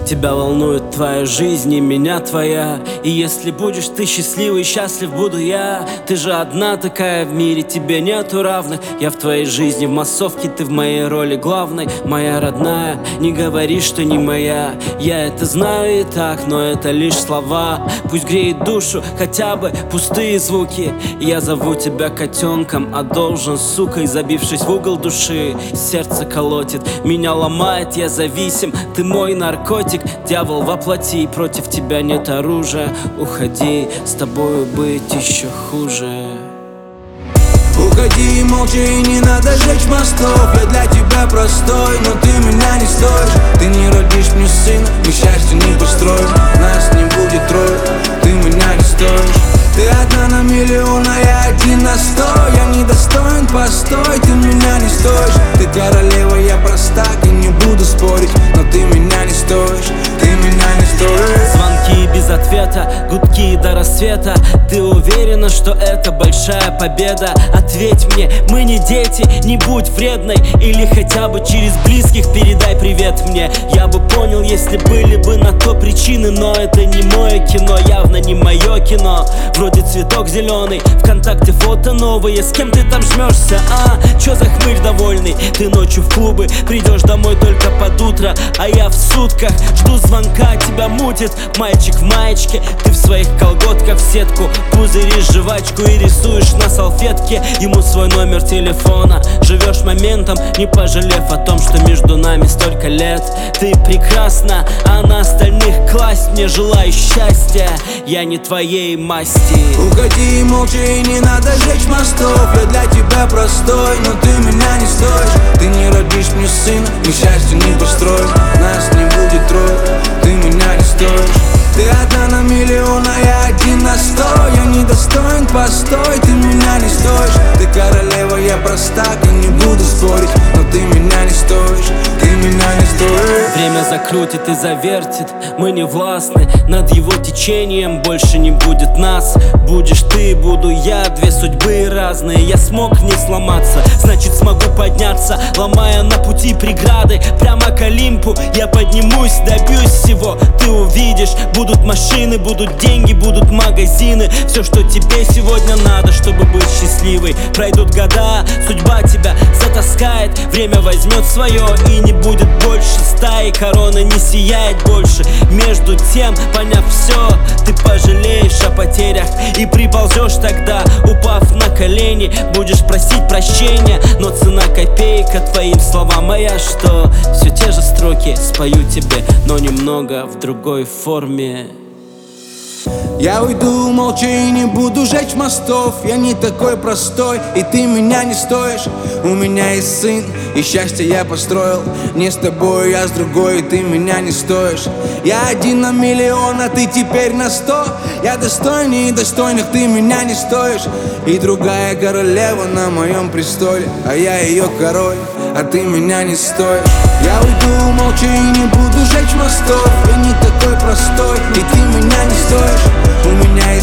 Тебя волнует твоя жизнь и меня твоя. И если будешь ты счастливый, счастлив буду я. Ты же одна такая в мире, тебе нету равных. Я в твоей жизни в массовке, ты в моей роли главной. Моя родная, не говори, что не моя. Я это знаю и так, но это лишь слова. Пусть греет душу хотя бы пустые звуки. Я зову тебя котенком, а должен сукой. Забившись в угол души, сердце колотит, меня ломает, я зависим. Ты мой наркотик, дьявол воплоти. Против тебя нет оружия. Уходи, с тобою быть еще хуже. Уходи молча и не надо жечь мостов. Я для тебя простой, но ты меня не стоишь. Ты не родишь мне сына, мы счастье не построим. Нас не будет трое, ты меня не стоишь. Ты одна на миллион, а я один на 100. Я недостоин, постой, ты меня не стоишь. Ты королева, я простак и не буду спорить, но ты меня не стоишь, ты меня не стоишь. Звонки без ответа, гудки до рассвета. Ты уверена, что это большая победа? Ответь мне, мы не дети, не будь вредной. Или хотя бы через близких передай привет мне. Я бы понял, если были бы на то причины. Но это не мое кино, явно не мое кино. Вроде цветок зеленый, ВКонтакте фото новые. С кем ты там жмешься, а? Чё за хмырь довольный? Ты ночью в клубы, придешь домой только под утро. А я в сутках жду звонка, тебя мутит. Мальчик в маечке, ты в своих колготках в сетку. Пузыришь жвачку и рисуешь на салфетке ему свой номер телефона. Живешь моментом, не пожалев о том, что между нами столько лет. Ты прекрасна, а на остальных класть. Мне желаю счастья, я не твоей масти. Уходи молча и не надо жечь мостов. Я для тебя простой, но ты меня не стоишь. Ты не родишь мне сына, мы счастье не построим. Нас не будет трое, ты меня не стоишь. Ты одна на миллион, а я один на 100. Я недостоин, постой, ты меня не стоишь. Ты королева, я простак и не буду спорить, но ты меня не стоишь, ты меня не стоишь. Время закрутит и завертит, мы не властны над его течением, больше не будет нас. Будешь ты, буду я, две судьбы разные. Я смог не сломаться, значит смогу подняться. Ломая на пути преграды, прямо к Олимпу я поднимусь, добьюсь всего. Ты увидишь, будут машины, будут деньги, будут магазины. Все, что тебе сегодня надо, чтобы быть счастливой. Пройдут года, судьба тебя затаскает. Время возьмет свое и не будет больше стаи. Корона не сияет больше. Между тем, поняв все, ты пожалеешь о потерях и приползешь тогда, упав на колени. Будешь просить прощения, но цена копейка твоим словам. Моя что? Все те же строки спою тебе, но немного в другой форме. Я уйду молча и не буду жечь мостов. Я не такой простой, и ты меня не стоишь. У меня есть сын, и счастье я построил. Не с тобой, я с другой, и ты меня не стоишь. Я один на миллион, а ты теперь на 100. Я достойнее достойных, ты меня не стоишь. И другая королева на моем престоле, а я ее король, а ты меня не стоишь. Я уйду молча и не буду жечь мостов. Я не такой простой, и ты меня не стоишь. У меня